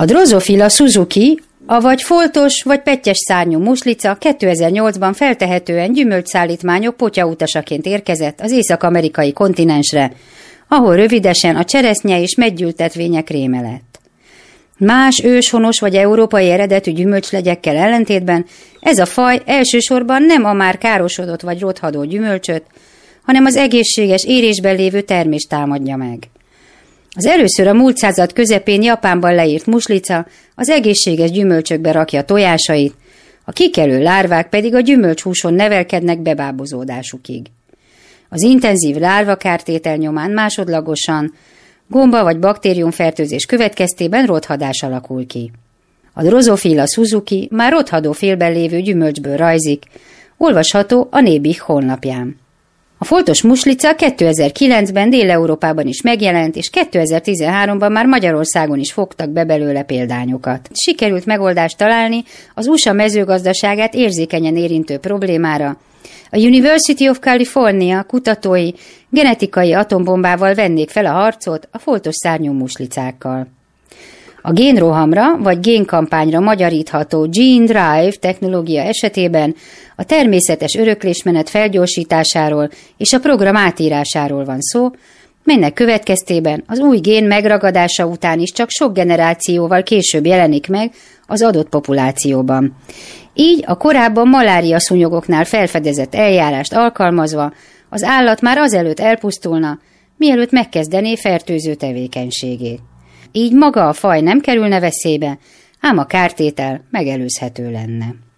A Drosophila suzuki, avagy foltos vagy pettyes szárnyú muslica 2008-ban feltehetően gyümölcsszállítmányok potyautasaként érkezett az észak-amerikai kontinensre, ahol rövidesen a cseresznye és meggyültetvények réme lett. Más őshonos vagy európai eredetű gyümölcslegyekkel ellentétben ez a faj elsősorban nem a már károsodott vagy rothadó gyümölcsöt, hanem az egészséges érésben lévő termést támadja meg. Az először a múlt század közepén Japánban leírt muslica az egészséges gyümölcsökbe rakja tojásait, a kikelő lárvák pedig a gyümölcshúson nevelkednek bebábozódásukig. Az intenzív lárvakártétel nyomán másodlagosan gomba vagy baktériumfertőzés következtében rothadás alakul ki. A Drosophila suzuki már rothadó félben lévő gyümölcsből rajzik, olvasható a Nébih honlapján. A foltos muslica 2009-ben Dél-Európában is megjelent, és 2013-ban már Magyarországon is fogtak be belőle példányokat. Sikerült megoldást találni az USA mezőgazdaságát érzékenyen érintő problémára. A University of California kutatói genetikai atombombával vennék fel a harcot a foltos szárnyú muslicákkal. A génrohamra vagy génkampányra magyarítható Gene Drive technológia esetében a természetes öröklésmenet felgyorsításáról és a program átírásáról van szó, melynek következtében az új gén megragadása után is csak sok generációval később jelenik meg az adott populációban. Így a korábban maláriaszúnyogoknál felfedezett eljárást alkalmazva az állat már azelőtt elpusztulna, mielőtt megkezdené fertőző tevékenységét. Így maga a faj nem kerülne veszélybe, ám a kártétel megelőzhető lenne.